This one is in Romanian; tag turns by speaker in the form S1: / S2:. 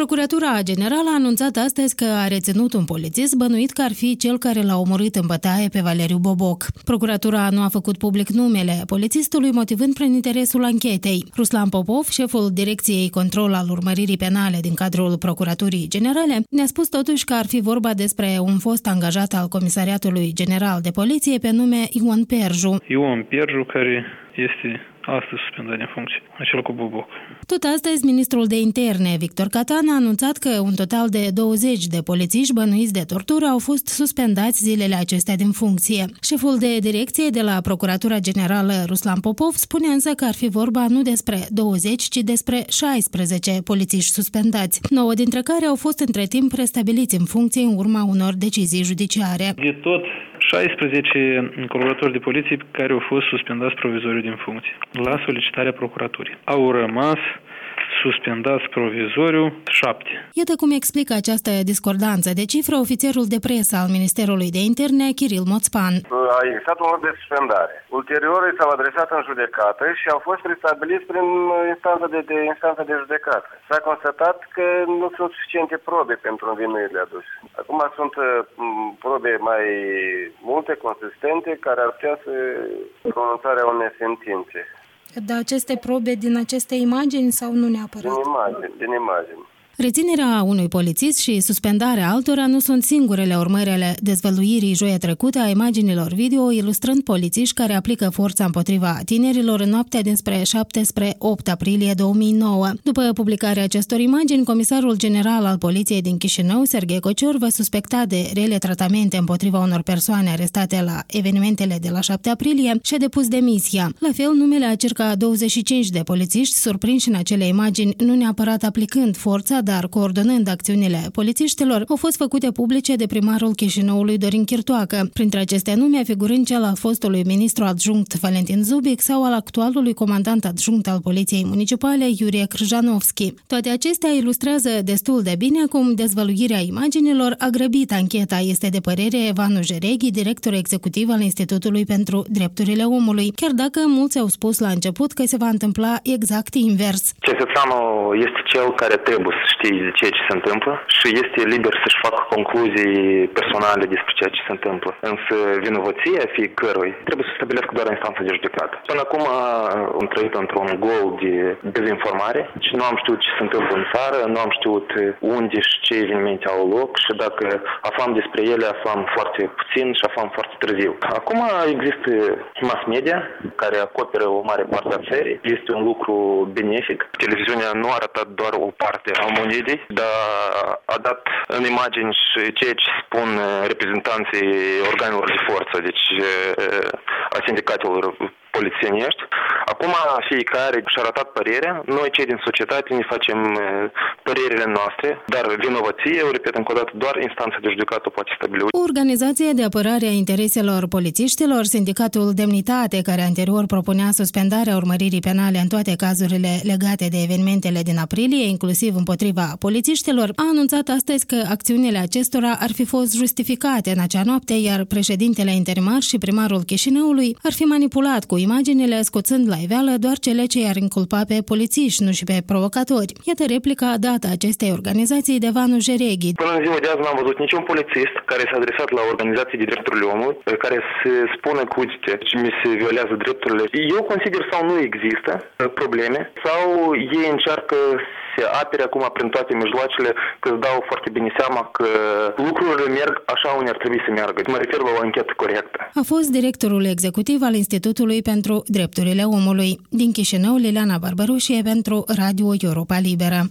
S1: Procuratura Generală a anunțat astăzi că a reținut un polițist bănuit că ar fi cel care l-a omorât în bătaie pe Valeriu Boboc. Procuratura nu a făcut public numele polițistului, motivând prin interesul anchetei. Ruslan Popov, șeful Direcției Control al Urmăririi Penale din cadrul Procuraturii Generale, ne-a spus totuși că ar fi vorba despre un fost angajat al Comisariatului General de Poliție pe nume Ion Perju.
S2: Ion Perju, care este astăzi suspendat din funcție, acela cu Boboc.
S1: Tot astăzi, ministrul de interne, Victor Catan, a anunțat că un total de 20 de polițiști bănuiți de tortură au fost suspendați zilele acestea din funcție. Șeful de direcție de la Procuratura Generală, Ruslan Popov, spune însă că ar fi vorba nu despre 20, ci despre 16 polițiști suspendați, 9 dintre care au fost între timp restabiliți în funcție în urma unor decizii judiciare.
S2: De tot 16 colaboratori de poliție care au fost suspendați provizoriu din funcție, la solicitarea procuraturii. Au rămas suspendați provizoriu 7.
S1: Iată cum explică această discordanță de cifră ofițerul de presă al Ministerului de Interne, Kiril Moțpan.
S3: A existat un ordin de suspendare. Ulterior s-au adresat în judecată și au fost restabiliți prin instanța de judecată. S-a constatat că nu sunt suficiente probe pentru învinuirile aduse. Acum sunt probe mai multe, consistente, care ar putea să pronunțarea unei sentințe.
S1: Dar aceste probe din aceste imagini sau nu neapărat?
S3: Din imagini.
S1: Reținerea unui polițist și suspendarea altora nu sunt singurele urmări ale dezvăluirii joia trecută a imaginilor video ilustrând polițiști care aplică forța împotriva tinerilor în noaptea dinspre 7 spre 8 aprilie 2009. După publicarea acestor imagini, comisarul general al poliției din Chișinău, Serghei Cocior, suspectat de rele tratamente împotriva unor persoane arestate la evenimentele de la 7 aprilie și a depus demisia. La fel, numele a circa 25 de polițiști surprinși în acele imagini, nu neapărat aplicând forța, dar coordonând acțiunile polițiștilor, au fost făcute publice de primarul Chișinăului Dorin Chirtoacă, printre aceste nume figurând cel al fostului ministru adjunct Valentin Zubic sau al actualului comandant adjunct al Poliției Municipale Iurie Krjanovski. Toate acestea ilustrează destul de bine cum dezvăluirea imaginilor a grăbit ancheta, este de părere Vanu Jereghi, director executiv al Institutului pentru Drepturile Omului, chiar dacă mulți au spus la început că se va întâmpla exact invers.
S4: Cetățeanul este cel care trebuie să știe de ceea ce se întâmplă și este liber să-și facă concluzii personale despre ceea ce se întâmplă. Însă vinovăția fiecărui trebuie să stabilească doar instanța de judecată. Până acum am trăit într-un gol de dezinformare și nu am știut ce se întâmplă în țară, nu am știut unde și ce evenimente au loc și dacă aflam despre ele, aflam foarte puțin și aflam foarte târziu. Acum există mass media care acoperă o mare parte a țării. Este un lucru benefic. Televiziunea nu a arătat doar o parte a monedei, dar a dat în imagini și ceea ce spun reprezentanții organelor de forță, deci a sindicatelor polițienești. Acum fiecare și-a arătat părerea, noi cei din societate ne facem părerile noastre, dar vinovăție, eu repet încă o dată, doar instanța de judecată poate stabili.
S1: O organizație de apărare a intereselor polițiștilor, Sindicatul Demnitate, care anterior propunea suspendarea urmăririi penale în toate cazurile legate de evenimentele din aprilie, inclusiv împotriva polițiștilor, a anunțat astăzi că acțiunile acestora ar fi fost justificate în acea noapte, iar președintele interimar și primarul Chișinăului ar fi manipulat cu imaginile, scoțând la iveală doar cele ce i-ar inculpa pe polițiști, nu și pe provocatori. Iată replica dată acestei organizații de Vanu Jereghi.
S4: Până în ziua de azi n-am văzut niciun polițist care s-a adresat la organizații de drepturile omului, care se spune că, uite, mi se violează drepturile. Eu consider sau nu există probleme, sau ei încearcă se apere acum prin toate mijloacele, că îți dau foarte bine seama că lucrurile merg așa unde ar trebui să meargă. Mă refer la o anchetă corectă.
S1: A fost directorul executiv al Institutului pentru Drepturile Omului. Din Chișinău, Liliana Barbaroșie pentru Radio Europa Liberă.